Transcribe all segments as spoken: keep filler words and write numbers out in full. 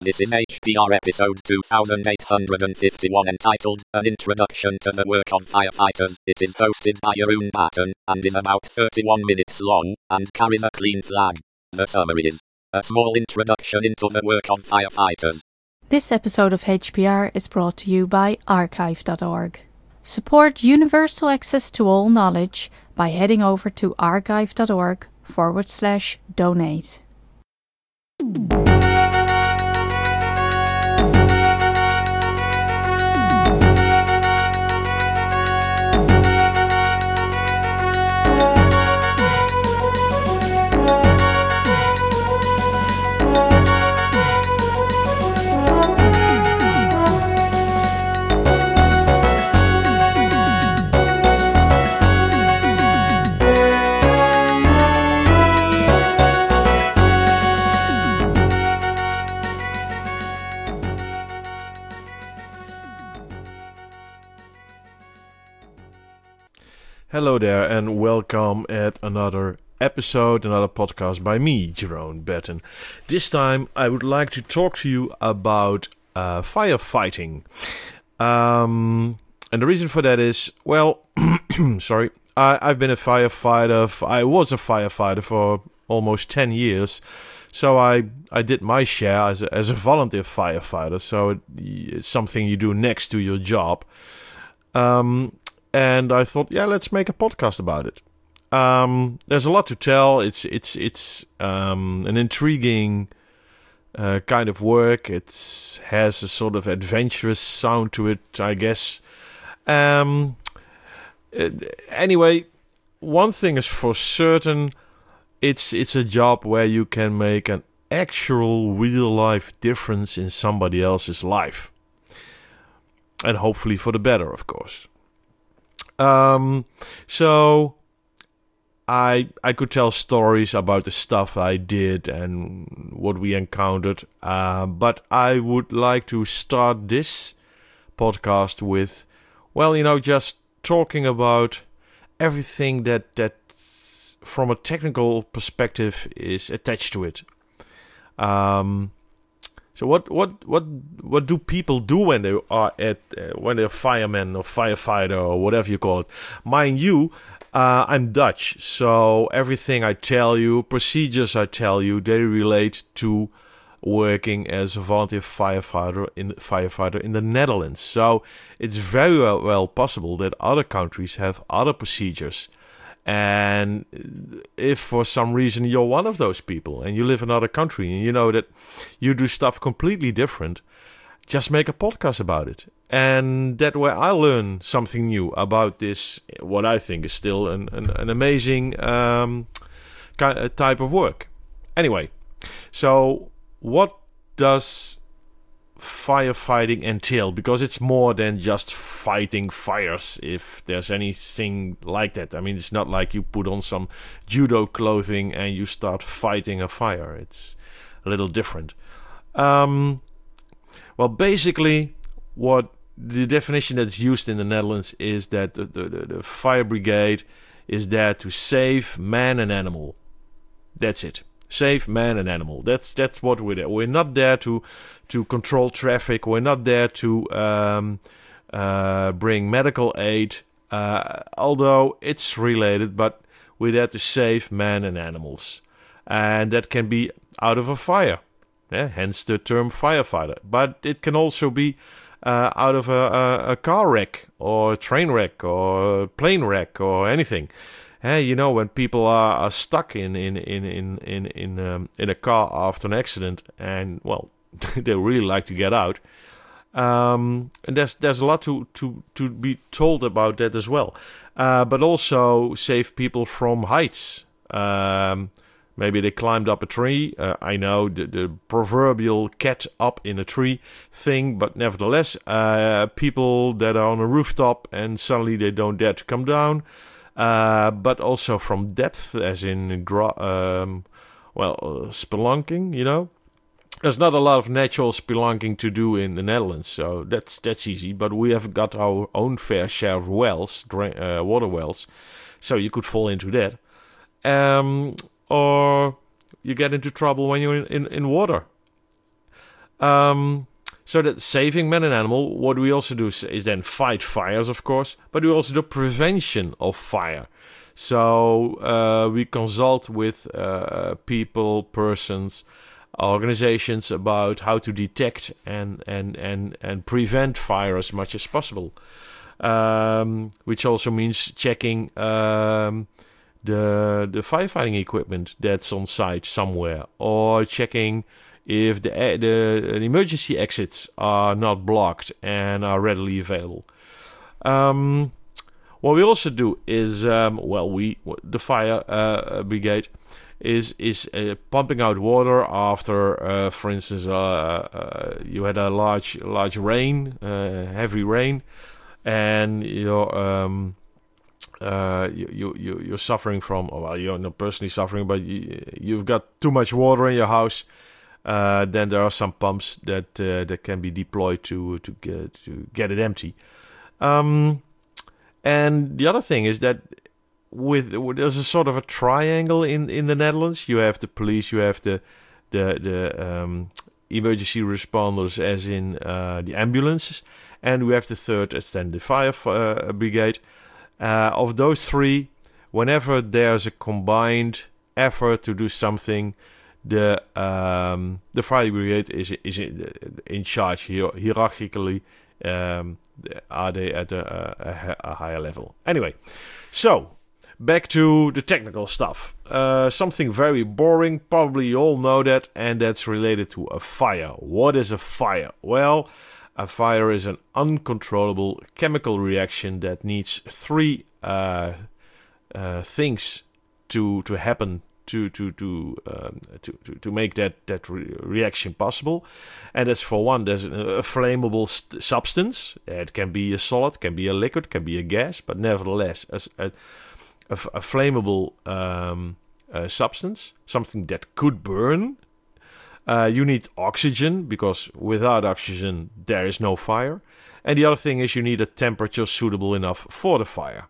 This is H P R episode two thousand eight hundred fifty-one entitled An Introduction to the Work of Firefighters. It is hosted by Arun Barton and is about thirty-one minutes long and carries a clean flag. The summary is a small introduction into the work of firefighters. This episode of H P R is brought to you by archive dot org. Support universal access to all knowledge by heading over to archive dot org forward slash donate. Hello there and welcome at another episode, another podcast by me, Jerome Batten. This time I would like to talk to you about uh, firefighting. Um, and the reason for that is, well, sorry, I, I've been a firefighter, f- I was a firefighter for almost ten years. So I, I did my share as a, as a volunteer firefighter, so it, it's something you do next to your job. Um... And I thought, yeah, let's make a podcast about it. Um, there's a lot to tell. It's it's it's um, an intriguing uh, kind of work. It has a sort of adventurous sound to it, I guess. Um, it, anyway, one thing is for certain: it's it's a job where you can make an actual real life difference in somebody else's life, and hopefully for the better, of course. Um, so I I could tell stories about the stuff I did and what we encountered, uh, but I would like to start this podcast with, well, you know, just talking about everything that, that from a technical perspective is attached to it. Um, So what what what what do people do when they are at uh, when they're fireman or firefighter or whatever you call it? Mind you, uh, I'm Dutch, so everything I tell you, procedures I tell you, they relate to working as a volunteer firefighter in firefighter in the Netherlands. So it's very well, well possible that other countries have other procedures. And if for some reason you're one of those people and you live in another country and you know that you do stuff completely different, just make a podcast about it. And that way I learn something new about this, what I think is still an, an, an amazing um, type of work. Anyway, so what does firefighting entail? Because it's more than just fighting fires, if there's anything like that. I mean, it's not like you put on some judo clothing and you start fighting a fire. It's a little different. Um, well, basically, what the definition that's used in the Netherlands is that the, the, the fire brigade is there to save man and animal. That's it. Save man and animal. That's that's what we're there. We're not there to to control traffic. We're not there to um, uh, bring medical aid, uh, although it's related. But we're there to save man and animals, and that can be out of a fire. Yeah, hence the term firefighter. But it can also be uh, out of a, a, a car wreck or a train wreck or a plane wreck or anything. Hey, you know, when people are, are stuck in in in in in in, um, in a car after an accident, and well, they really like to get out. Um, and there's there's a lot to, to, to be told about that as well. Uh, but also save people from heights. Um, maybe they climbed up a tree. Uh, I know the, the proverbial cat up in a tree thing, but nevertheless, uh, people that are on a rooftop and suddenly they don't dare to come down. Uh, but also from depth, as in, gra- um, well, uh, spelunking, you know. There's not a lot of natural spelunking to do in the Netherlands, so that's that's easy. But we have got our own fair share of wells, drain, uh, water wells, so you could fall into that. Um, or you get into trouble when you're in, in, in water. Um, so that saving man and animal, what we also do is, is then fight fires, of course, but we also do prevention of fire. So uh, we consult with uh, people, persons, organizations about how to detect and and and and prevent fire as much as possible, um, which also means checking um, the the firefighting equipment that's on site somewhere, or checking if the the, the emergency exits are not blocked and are readily available. Um, what we also do is um, well, we the fire uh, brigade. is is uh, pumping out water after, uh, for instance, uh, uh, you had a large large rain, uh, heavy rain, and you're um, uh, you, you you you're suffering from. Well, you're not personally suffering, but you, you've got too much water in your house. Uh, then there are some pumps that uh, that can be deployed to to get to get it empty. Um, and the other thing is that. With, with there's a sort of a triangle in, in the Netherlands. You have the police, you have the the the um, emergency responders, as in uh, the ambulances, and we have the third, as then the fire uh, brigade. Uh, of those three, whenever there's a combined effort to do something, the um, the fire brigade is is in, in charge hier- hierarchically. Um, are they at a, a, a higher level? Anyway, so. Back to the technical stuff. Uh, something very boring, probably you all know that, and that's related to a fire. What is a fire? Well, a fire is an uncontrollable chemical reaction that needs three uh, uh, things to to happen to to to um, to, to to make that that re- reaction possible. And that's, for one, there's a, a flammable st- substance. It can be a solid, can be a liquid, can be a gas, but nevertheless, as a A, f- a flammable um, uh, substance, something that could burn. Uh, you need oxygen, because without oxygen there is no fire. And the other thing is you need a temperature suitable enough for the fire.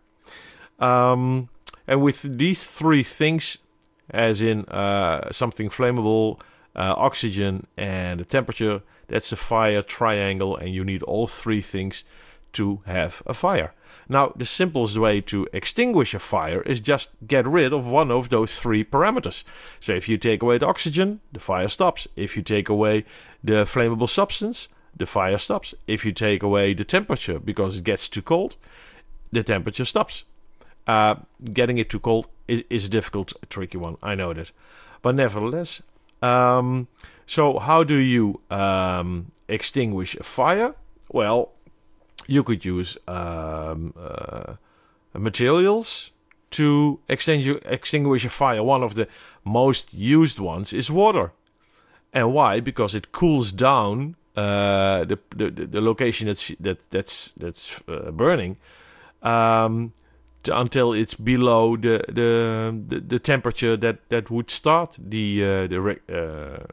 Um, and with these three things, as in uh, something flammable, uh, oxygen, and a temperature, that's a fire triangle, and you need all three things to have a fire. Now, the simplest way to extinguish a fire is just get rid of one of those three parameters. So if you take away the oxygen, the fire stops. If you take away the flammable substance, the fire stops. If you take away the temperature because it gets too cold, the temperature stops. Uh, getting it too cold is, is a difficult, tricky one. I know that. But nevertheless, um, so how do you um, extinguish a fire? Well, you could use um, uh, materials to extingu- extinguish a fire. One of the most used ones is water. And why? Because it cools down uh, the, the the location that's that that's that's uh, burning um, to, until it's below the the, the, the temperature that, that would start the uh, the, re- uh,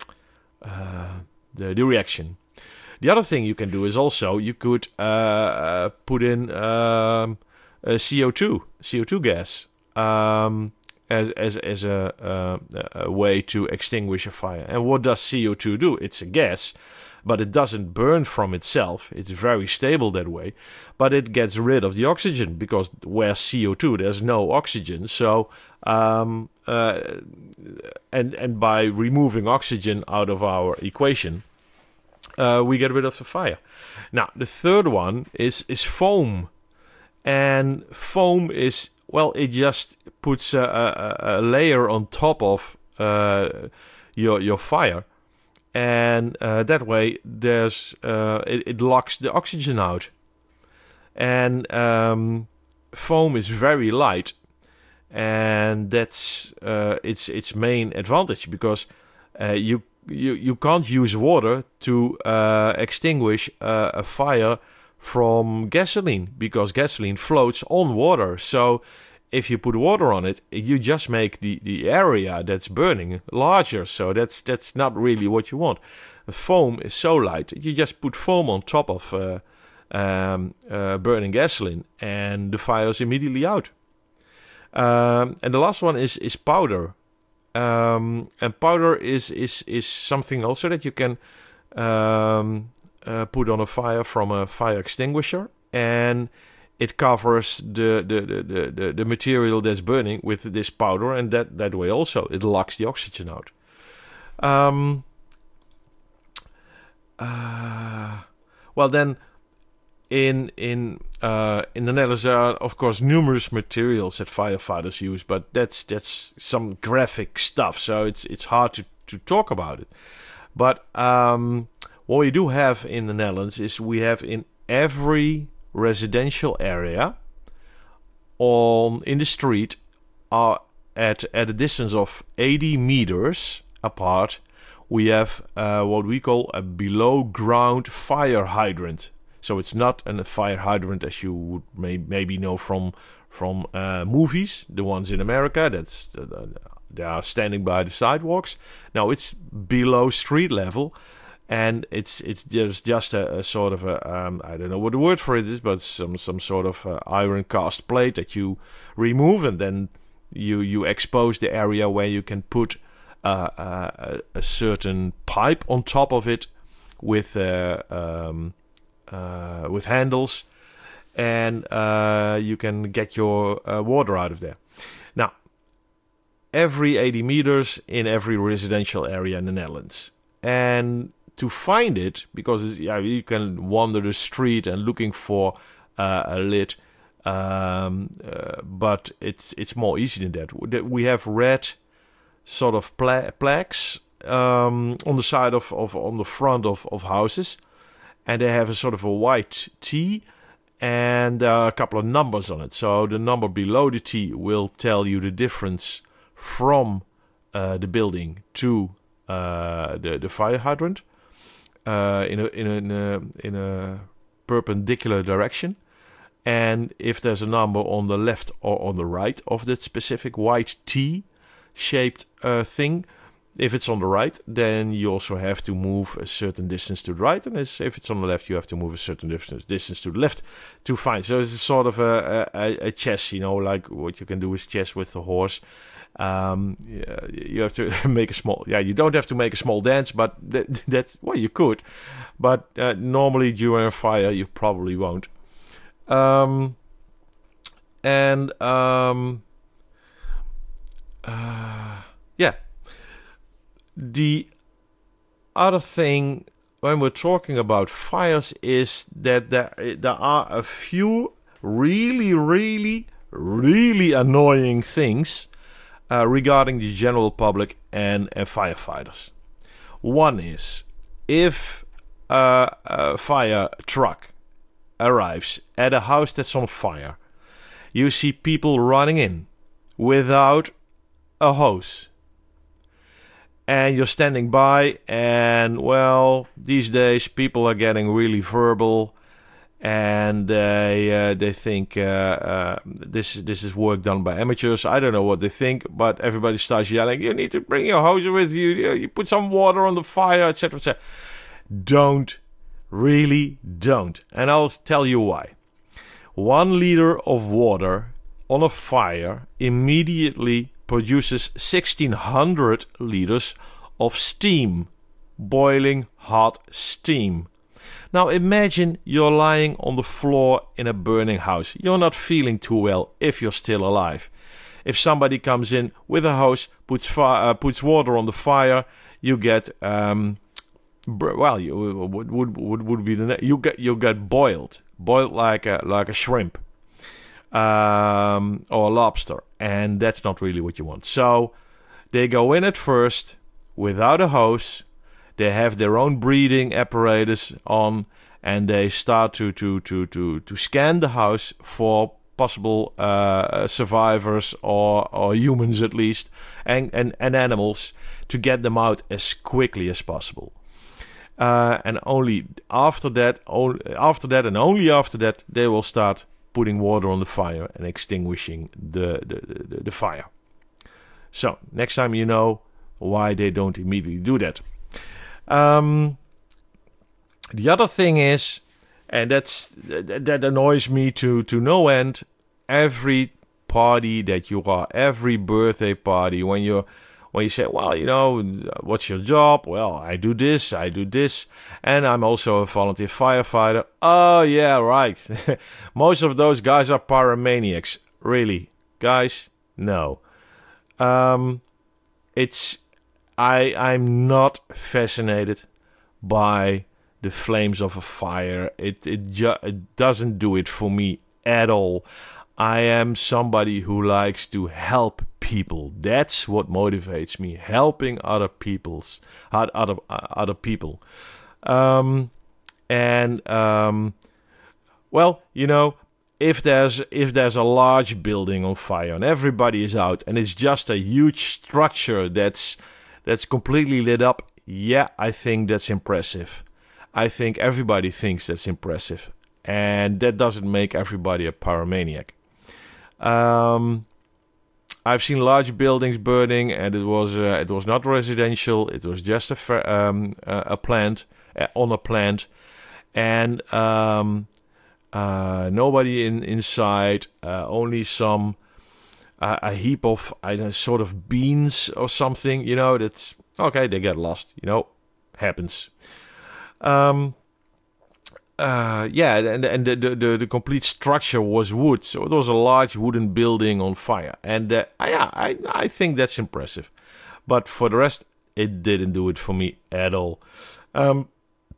uh, the the reaction. The other thing you can do is also you could uh, put in um, a C O two, C O two gas, um, as as as a, uh, a way to extinguish a fire. And what does C O two do? It's a gas, but it doesn't burn from itself. It's very stable that way, but it gets rid of the oxygen, because where C O two, there's no oxygen. So um, uh, and and by removing oxygen out of our equation, Uh, we get rid of the fire. Now, the third one is is foam. And foam is, well, it just puts a, a, a layer on top of uh, your your fire. And uh, that way, there's uh, it, it locks the oxygen out. And um, foam is very light. And that's uh, its its main advantage, because uh, you You you can't use water to uh, extinguish uh, a fire from gasoline, because gasoline floats on water. So if you put water on it, you just make the, the area that's burning larger. So that's that's not really what you want. The foam is so light, you just put foam on top of uh, um, uh, burning gasoline, and the fire is immediately out. Um, and the last one is is powder. Um, and powder is, is, is something also that you can um, uh, put on a fire from a fire extinguisher, and it covers the the, the, the, the, the material that's burning with this powder, and that, that way also it locks the oxygen out. Um, uh, well then, in in uh, in the Netherlands there are of course numerous materials that firefighters use, but that's that's some graphic stuff, so it's it's hard to, to talk about it. But um, what we do have in the Netherlands is we have in every residential area on in the street are at at a distance of eighty meters apart, we have uh, what we call a below ground fire hydrant. So it's not a fire hydrant as you would may, maybe know from from uh, movies, the ones in America that's uh, they are standing by the sidewalks. Now it's below street level, and it's it's there's just a, a sort of a um, I don't know what the word for it is, but some some sort of uh, iron cast plate that you remove, and then you you expose the area where you can put uh, uh, a, a certain pipe on top of it with uh, um, uh, with handles, and uh, you can get your uh, water out of there. Now, every eighty meters in every residential area in the Netherlands, and to find it, because yeah, you can wander the street and looking for uh, a lit, um, uh, but it's it's more easy than that. We have red sort of pla- plaques um, on the side of, of on the front of, of houses, and they have a sort of a white T and uh, a couple of numbers on it. So the number below the T will tell you the difference from uh, the building to uh, the the fire hydrant. Uh, in a in a in a in a perpendicular direction, and if there's a number on the left or on the right of that specific white T-shaped uh, thing, if it's on the right, then you also have to move a certain distance to the right, and if it's on the left, you have to move a certain distance to the left to find. So it's sort of a, a, a chess, you know, like what you can do with chess with the horse. Um, yeah, you have to make a small, yeah, you don't have to make a small dance, but that, that's, well, you could, but uh, normally during a fire, you probably won't. Um, and, um, uh, yeah, the other thing when we're talking about fires is that there, there are a few really, really, really annoying things Uh, regarding the general public and, and firefighters. One is, if uh, a fire truck arrives at a house that's on fire, you see people running in without a hose. And you're standing by, and well, these days people are getting really verbal, and they uh, they think uh, uh, this this is work done by amateurs. I don't know what they think, but everybody starts yelling, "You need to bring your hose with you. You put some water on the fire, et cetera, et cetera" Don't, really don't, and I'll tell you why. One liter of water on a fire immediately produces sixteen hundred liters of steam, boiling hot steam. Now imagine you're lying on the floor in a burning house. You're not feeling too well if you're still alive. If somebody comes in with a hose, puts fi- uh, puts water on the fire, you get um, br- well, you would would would would be the ne- you get you get boiled, boiled like a like a shrimp, um, or a lobster, and that's not really what you want. So they go in at first without a hose. They have their own breathing apparatus on, and they start to to to to, to scan the house for possible uh, survivors or or humans at least, and, and, and animals, to get them out as quickly as possible. Uh, and only after that, only after that, and only after that, they will start putting water on the fire and extinguishing the the, the, the fire. So next time you know why they don't immediately do that. Um, the other thing is, and that's that, that annoys me to, to no end, every party that you are, every birthday party, when you're when you say, well, you know, what's your job? Well, I do this, I do this, and I'm also a volunteer firefighter. Oh, yeah, right. Most of those guys are pyromaniacs. Really, guys? No. Um, it's I I'm not fascinated by the flames of a fire. It it, ju- it doesn't do it for me at all. I am somebody who likes to help people. That's what motivates me. Helping other people's other other people. Um, and um, well, you know, if there's if there's a large building on fire and everybody is out and it's just a huge structure that's that's completely lit up, yeah, I think that's impressive. I think everybody thinks that's impressive, and that doesn't make everybody a pyromaniac. Um, I've seen large buildings burning, and it was uh, it was not residential. It was just a fa- um, uh, a plant uh, on a plant, and um, uh, nobody in inside. Uh, only some uh, a heap of I don't know, sort of beans or something. You know, that's okay. They get lost. You know, happens. Um. Uh, yeah, and and the, the the complete structure was wood, so it was a large wooden building on fire, and uh, yeah, I I think that's impressive, but for the rest, it didn't do it for me at all. Um,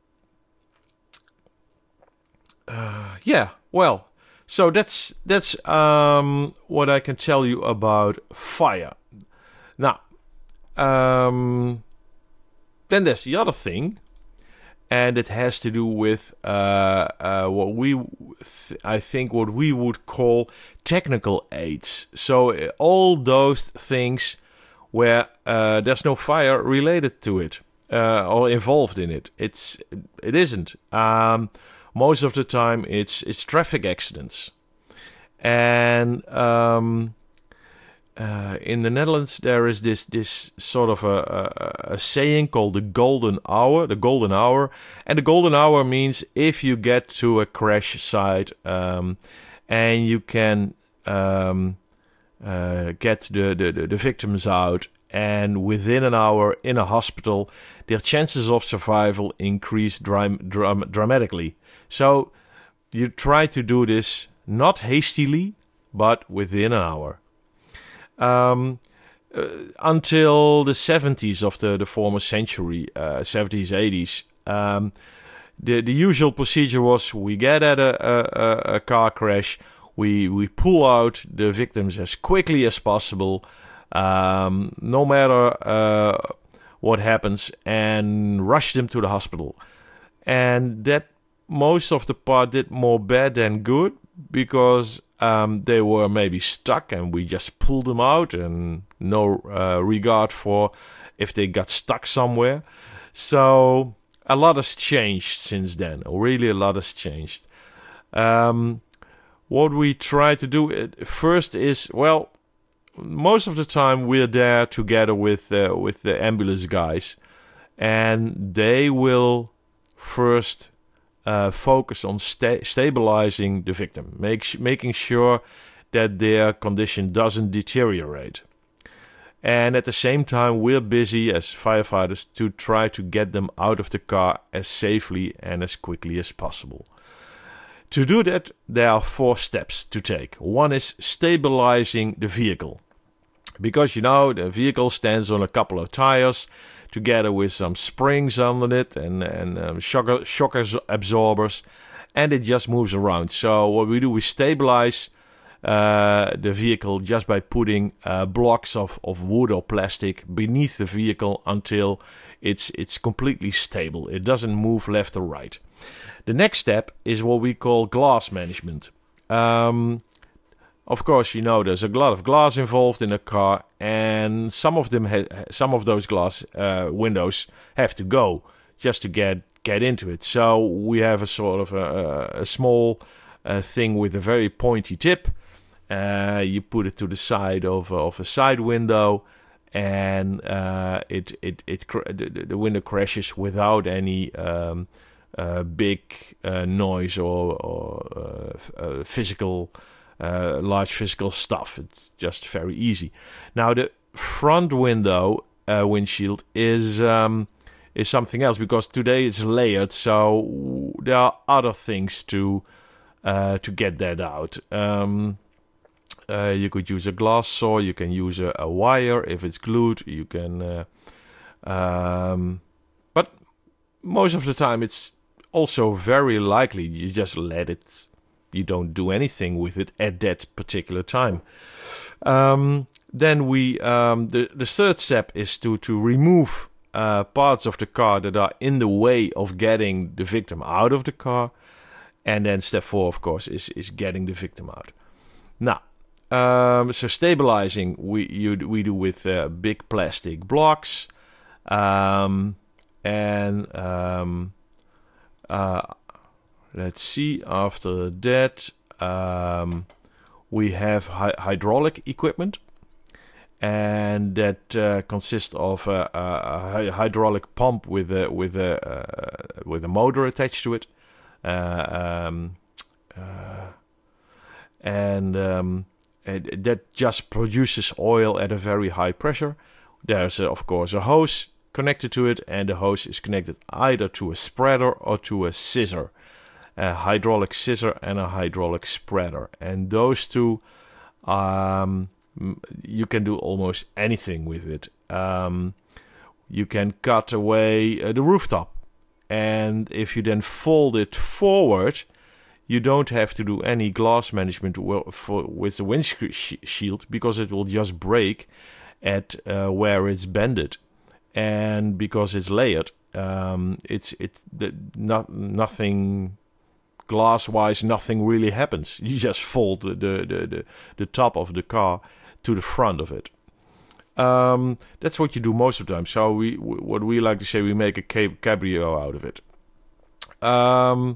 uh, yeah, well, so that's that's um what I can tell you about fire. Now, um, then there's the other thing. And it has to do with uh, uh, what we, th- I think, what we would call technical aids. So uh, all those things where uh, there's no fire related to it uh, or involved in it. It's it isn't. Um, most of the time, it's it's traffic accidents, and um, Uh, in the Netherlands, there is this this sort of a, a, a saying called the golden hour, the golden hour. And the golden hour means if you get to a crash site um, and you can um, uh, get the, the, the victims out, and within an hour in a hospital, their chances of survival increase dram- dram- dramatically. So you try to do this not hastily, but within an hour. Um, uh, until the seventies of the, the former century, uh, seventies, eighties, um, the, the usual procedure was we get at a, a, a car crash, we, we pull out the victims as quickly as possible, um, no matter uh, what happens, and rush them to the hospital. And that most of the part did more bad than good, because um, they were maybe stuck and we just pulled them out, and no uh, regard for if they got stuck somewhere. So a lot has changed since then. Really, a lot has changed. Um, what we try to do first is, well, most of the time we're there together with uh, with the ambulance guys, and they will first Uh, focus on sta- stabilizing the victim, make, making sure that their condition doesn't deteriorate. And at the same time, we're busy as firefighters to try to get them out of the car as safely and as quickly as possible. To do that, there are four steps to take. One is stabilizing the vehicle. Because, you know, the vehicle stands on a couple of tires, together with some springs under it and, and um, shock, shock absorbers, and it just moves around. So what we do is stabilize uh, the vehicle just by putting uh, blocks of, of wood or plastic beneath the vehicle until it's it's completely stable. It doesn't move left or right. The next step is what we call glass management. Um, Of course, you know, there's a lot of glass involved in a car, and some of them, ha- some of those glass uh, windows have to go just to get get into it. So we have a sort of a, a small uh, thing with a very pointy tip. Uh, you put it to the side of of a side window, and uh, it it it cr- the, the window crashes without any um, uh, big uh, noise or, or uh, f- uh, physical. Uh, large physical stuff. It's just very easy. Now, the front window uh, windshield is um, is something else, because today it's layered, so there are other things to uh, to get that out. Um, uh, you could use a glass saw, you can use a, a wire if it's glued, you can. Uh, um, but most of the time, it's also very likely you just let it. You don't do anything with it at that particular time. Um, then we um, the the third step is to to remove uh, parts of the car that are in the way of getting the victim out of the car, and then step four, of course, is is getting the victim out. Now, um, so stabilizing we you we do with uh, big plastic blocks, um, and um, uh, let's see. After that, um, we have hy- hydraulic equipment. And that uh, consists of a, a, a hydraulic pump with a with a uh, with a motor attached to it, uh, um, uh, and um, it, that just produces oil at a very high pressure. There's uh, of course a hose connected to it, and the hose is connected either to a spreader or to a scissor, a hydraulic scissor and a hydraulic spreader, and those two. Um, You can do almost anything with it. Um, you can cut away uh, the rooftop. And if you then fold it forward, you don't have to do any glass management w- for, with the windshield, because it will just break at uh, where it's bended. And because it's layered, um, it's it's the, not, nothing... glass-wise, nothing really happens. You just fold the, the, the, the, the top of the car to the front of it. Um, that's what you do most of the time. So we, w- what we like to say, we make a cab- cabrio out of it. Um,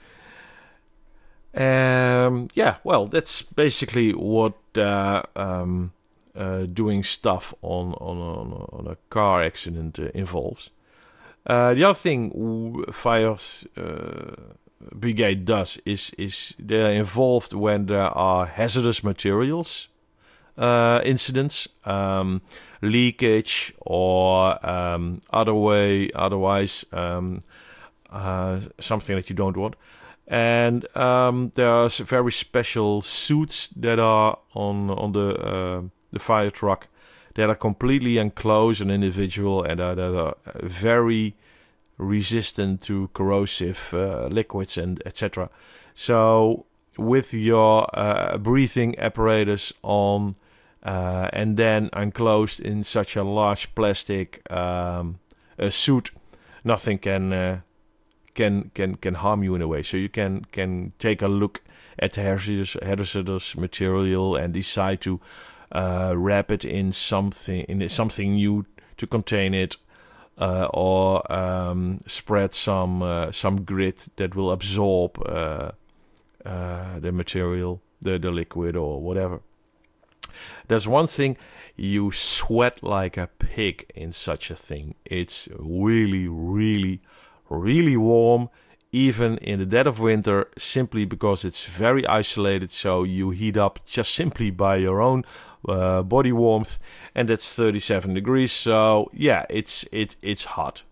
um, yeah, well, that's basically what uh, um, uh, doing stuff on on, on, on a car accident uh, involves. Uh, the other thing w- fire uh, brigade does is is they're involved when there are hazardous materials uh, incidents, um, leakage, or um, other way, otherwise um, uh, something that you don't want. And um, there's very special suits that are on on the uh, the fire truck that are completely enclosed an individual and uh, that are very resistant to corrosive uh, liquids and et cetera. So with your uh, breathing apparatus on uh, and then enclosed in such a large plastic um, a suit, nothing can uh, can can can harm you in a way. So you can can take a look at the hazardous, hazardous material and decide to uh, wrap it in something in something new to contain it. Uh, or um, spread some uh, some grit that will absorb uh, uh, the material, the, the liquid or whatever. There's one thing, you sweat like a pig in such a thing. It's really, really, really warm, even in the dead of winter, simply because it's very isolated, so you heat up just simply by your own Uh, body warmth, and that's thirty-seven degrees. So yeah, it's it it's hot.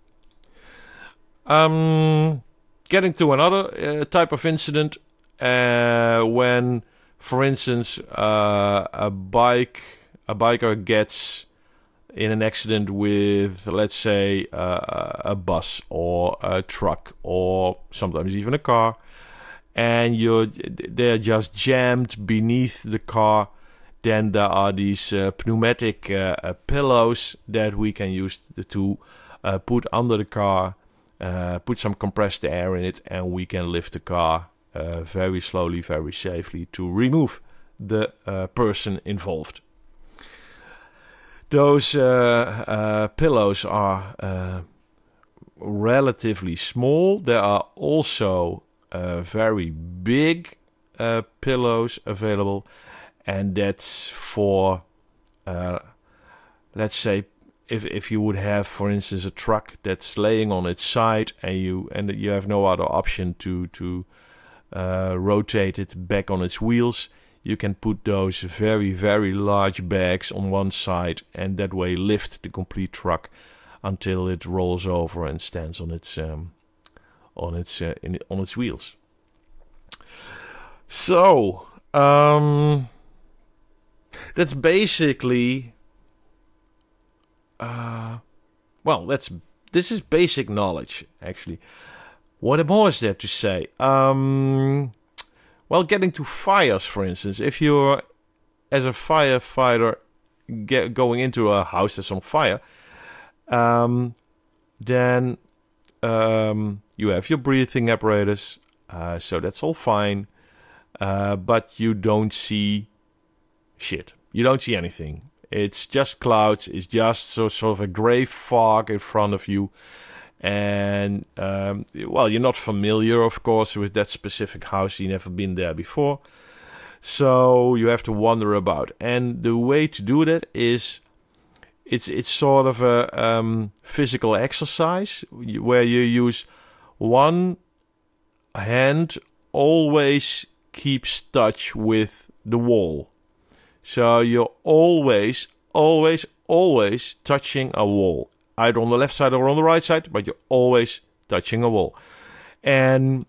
Um, getting to another uh, type of incident, uh, when, for instance, uh, a bike a biker gets in an accident with, let's say, uh, a bus or a truck or sometimes even a car, and you're they're just jammed beneath the car. Then there are these uh, pneumatic uh, uh, pillows that we can use to uh, put under the car, uh, put some compressed air in it, and we can lift the car uh, very slowly, very safely to remove the uh, person involved. Those uh, uh, pillows are uh, relatively small. There are also uh, very big uh, pillows available. And that's for, uh, let's say, if if you would have, for instance, a truck that's laying on its side, and you and you have no other option to to uh, rotate it back on its wheels, you can put those very, very large bags on one side and that way lift the complete truck until it rolls over and stands on its um, on its uh, in, on its wheels. So um, that's basically uh, well, that's this is basic knowledge actually. What more is there to say? Um, well, getting to fires, for instance, if you're as a firefighter get, going into a house that's on fire, um, then um, you have your breathing apparatus, uh, so that's all fine, uh, but you don't see shit. You don't see anything. It's just clouds. It's just so, sort of a grey fog in front of you. And, um, well, you're not familiar, of course, with that specific house. You've never been there before. So you have to wander about. And the way to do that is, it's it's sort of a um, physical exercise where you use one hand always keeps touch with the wall. So you're always, always, always touching a wall. Either on the left side or on the right side, but you're always touching a wall. And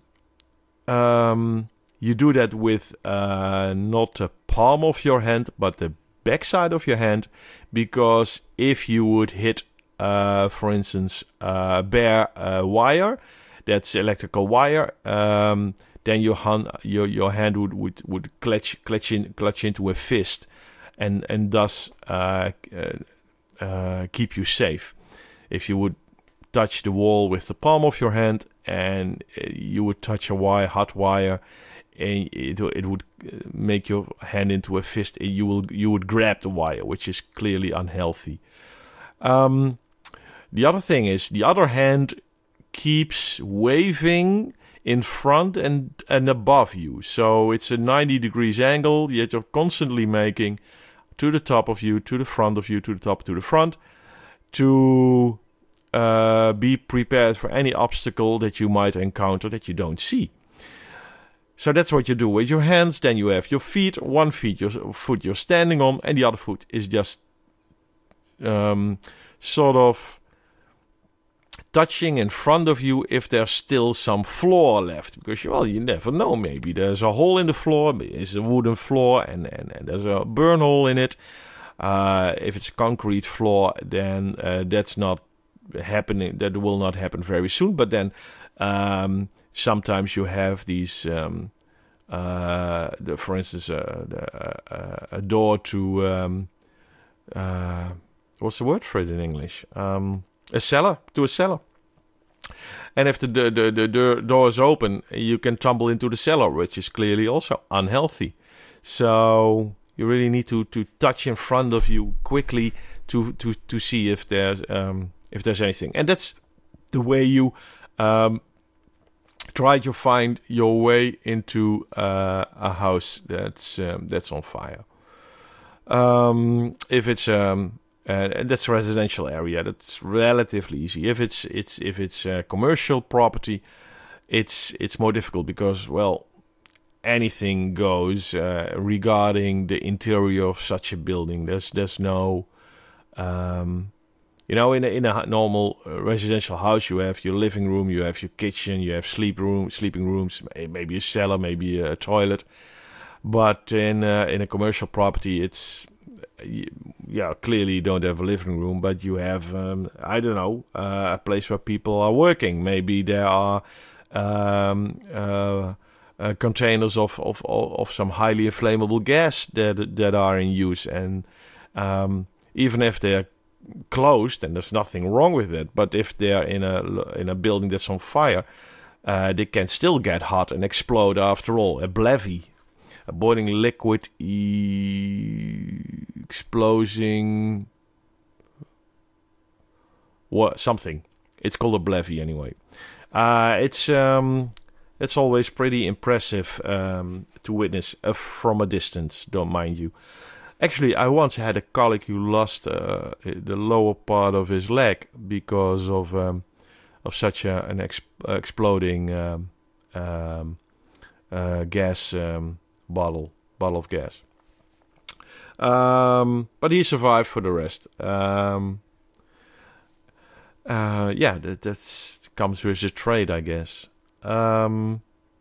um, you do that with uh, not the palm of your hand, but the back side of your hand. Because if you would hit, uh, for instance, uh, bare uh, wire, that's electrical wire, um, then your hand, your, your hand would, would, would clutch, clutch, in, clutch into a fist and, and thus uh, uh, uh, keep you safe. If you would touch the wall with the palm of your hand and you would touch a wire, hot wire, and it, it would make your hand into a fist, you will you would grab the wire, which is clearly unhealthy. Um, the other thing is the other hand keeps waving in front and, and above you. So it's a ninety degrees angle, yet you're constantly making to the top of you, to the front of you, to the top, to the front, to uh, be prepared for any obstacle that you might encounter that you don't see. So that's what you do with your hands. Then you have your feet. One feet, your foot you're standing on, and the other foot is just um, sort of touching in front of you if there's still some floor left. Because, well, you never know. Maybe there's a hole in the floor. It's a wooden floor, and, and, and there's a burn hole in it. Uh, if it's a concrete floor, then uh, that's not happening. That will not happen very soon. But then um, sometimes you have these, um, uh, the, for instance, uh, the, uh, a door to um, uh, what's the word for it in English? Um, a cellar to a cellar. And if the the, the, the door, door is open, you can tumble into the cellar, which is clearly also unhealthy. So you really need to, to touch in front of you quickly to to, to see if there's um, if there's anything. And that's the way you um, try to find your way into uh, a house that's um, that's on fire. Um, if it's um, uh, and that's a residential area, that's relatively easy. If it's it's if it's a commercial property, it's it's more difficult because, well, anything goes uh, regarding the interior of such a building. There's there's no, um, you know, in a, in a normal residential house, you have your living room, you have your kitchen, you have sleep room, sleeping rooms, maybe a cellar, maybe a toilet. But in uh, in a commercial property, it's yeah clearly you don't have a living room, but you have um, I don't know uh, a place where people are working. Maybe there are um, uh, Uh, containers of, of of some highly inflammable gas that that are in use, and um, even if they're closed, and there's nothing wrong with it, but if they're in a in a building that's on fire, uh, they can still get hot and explode. After all, a BLEVE, a boiling liquid e- exploding what something. It's called a BLEVE anyway. Uh, it's um. It's always pretty impressive um, to witness uh, from a distance, don't mind you. Actually, I once had a colleague who lost uh, the lower part of his leg because of um, of such a, an ex- exploding um, um, uh, gas um, bottle. bottle of gas. Um, but he survived for the rest. Um, uh, yeah, that that's, comes with the trade, I guess. Um,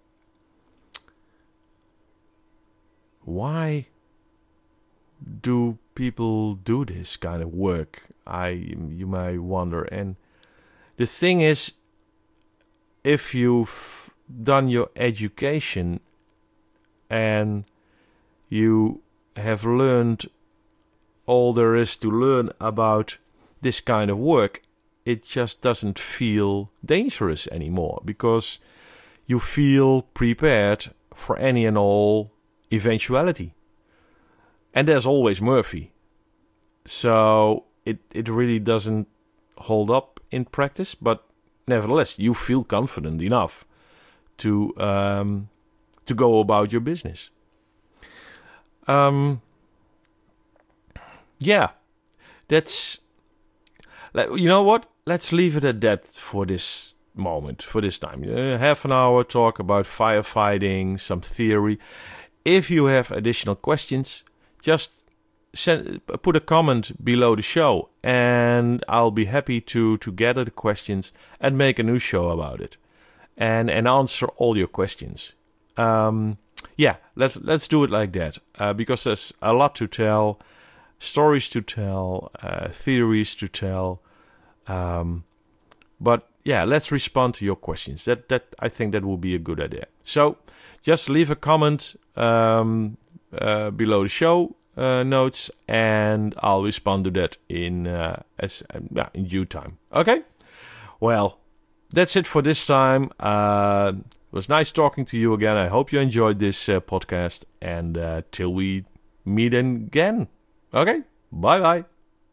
why do people do this kind of work? I you may wonder. And the thing is, if you've done your education and you have learned all there is to learn about this kind of work, it just doesn't feel dangerous anymore, because you feel prepared for any and all eventuality. And there's always Murphy. So it, it really doesn't hold up in practice, but nevertheless, you feel confident enough to um, to go about your business. Um, yeah, that's... You know what? Let's leave it at that for this moment, for this time. Uh, half an hour talk about firefighting, some theory. If you have additional questions, just send, put a comment below the show, and I'll be happy to, to gather the questions and make a new show about it, and and answer all your questions. Um, yeah, let's let's do it like that, uh, because there's a lot to tell, stories to tell, uh, theories to tell. Um, but yeah, let's respond to your questions. That that I think that would be a good idea. So just leave a comment um, uh, below the show uh, notes, and I'll respond to that in uh, as uh, in due time. Okay. Well, that's it for this time. Uh, it was nice talking to you again. I hope you enjoyed this uh, podcast, and uh, till we meet again. Okay. Bye bye.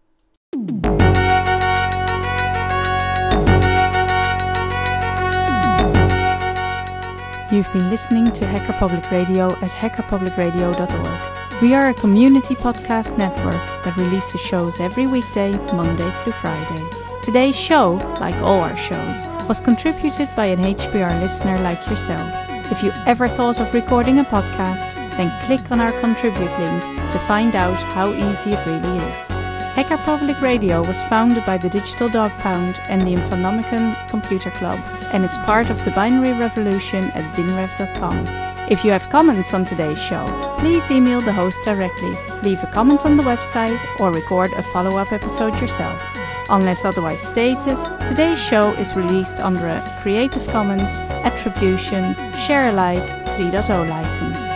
You've been listening to Hacker Public Radio at hacker public radio dot org. We are a community podcast network that releases shows every weekday, Monday through Friday. Today's show, like all our shows, was contributed by an H P R listener like yourself. If you ever thought of recording a podcast, then click on our contribute link to find out how easy it really is. Hacker Public Radio was founded by the Digital Dog Pound and the Infonomicon Computer Club, and is part of the binary revolution at binrev dot com. If you have comments on today's show, please email the host directly, leave a comment on the website, or record a follow-up episode yourself. Unless otherwise stated, today's show is released under a Creative Commons Attribution Share Alike three point oh license.